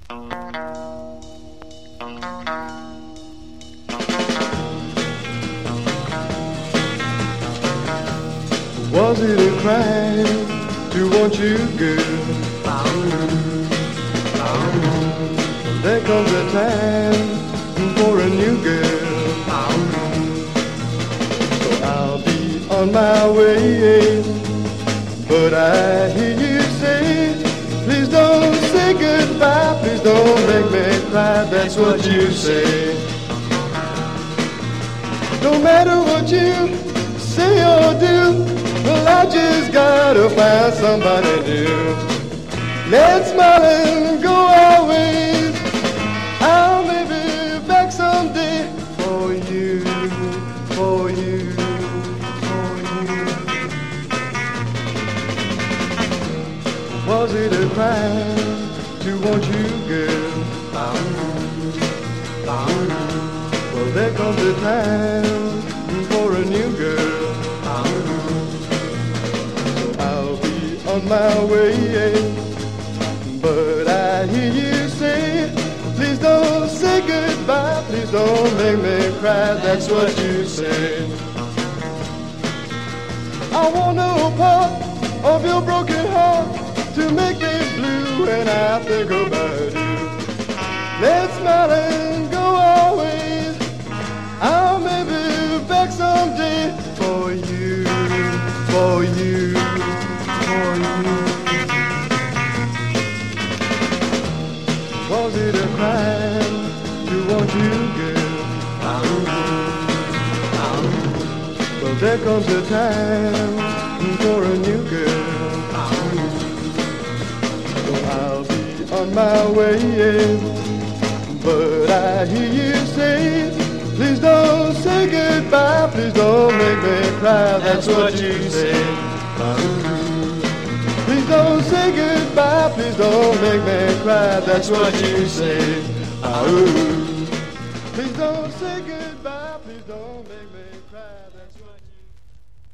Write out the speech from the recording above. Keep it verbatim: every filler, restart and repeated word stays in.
Was it a crime to want you, girl? There comes a time for a new girl. So I'll be on my way, but I hear you say, please don't say goodbye, please don't make me cry. That's what you say. No matter what you say or do, well, I just gotta find somebody new. Let's smile and go our ways. I'll maybe back someday for you, for you, for you. Was it a crime to want you, girl? Well, there comes a time for a new girl. On my way, but I hear you say, please don't say goodbye, please don't make me cry. That's what you say. I want no part of your broken heart to make me blue when I think about you. Let's smile and go our ways. I'll maybe back someday for you, for you. Was it a crime to want you, girl? Well, there comes a time for a new girl. So I'll be on my way, but I hear you say, please don't say goodbye, please don't make me cry. That's what you say. Please don't say goodbye, please don't make me cry. That's what you say. Ah, ooh. Please don't say goodbye, please don't.